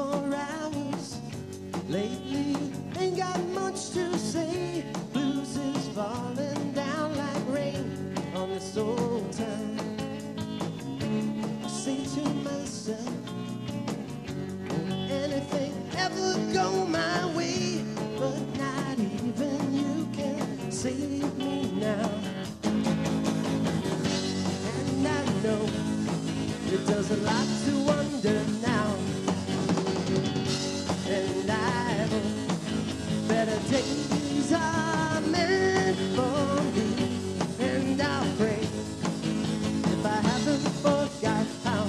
for hours. Lately, ain't got much to say. Blues is falling down like rain on this old town. I say to myself, anything ever go my way, but not even you can save me now. And I know it does a lot to wonder now. And I hope better days are meant for me. And I'll pray if I haven't forgot how.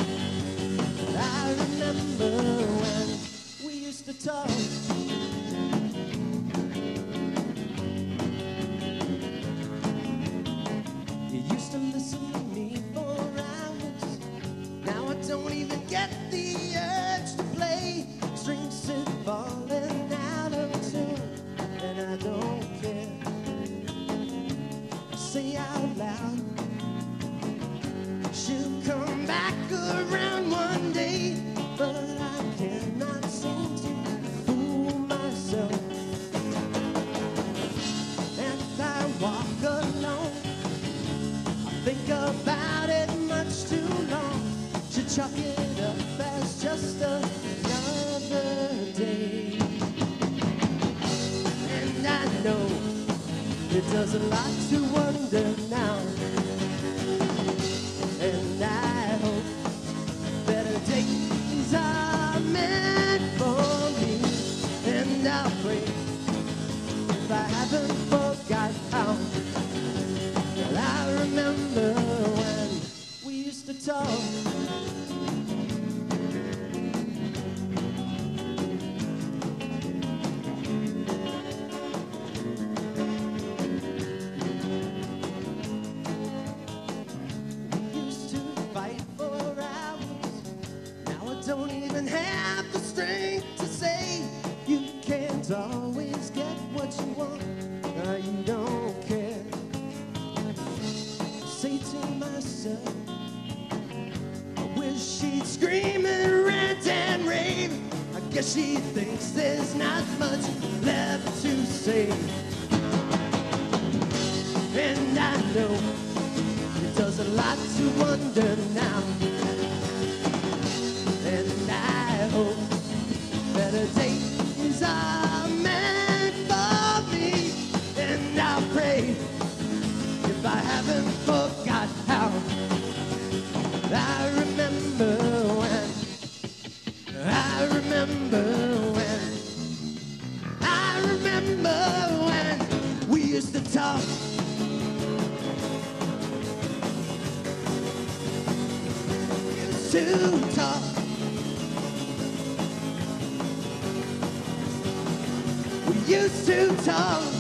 I remember when we used to talk. You used to listen to me for hours. Now I don't even get the urge to play. Strings sit falling out of tune, and I don't care. Say out loud, she'll come back around one day, but I cannot seem to fool myself. And I walk alone, I think about it much too long. Should chalk it up as just another day. And I know it does a lot to wonder now. And I hope better days are meant for me. And I'll pray if I haven't forgot how. Well, I remember when we used to talk. Don't even have the strength to say you can't always get what you want, or you don't care. Say to myself, I wish she'd scream and rant and rave. I guess she thinks there's not much left to say. And I know it does a lot to wonder now. And I hope better days are meant for me. And I'll pray if I haven't forgot how. I remember when, I remember when, I remember when we used to talk. Used to talk. We used to talk.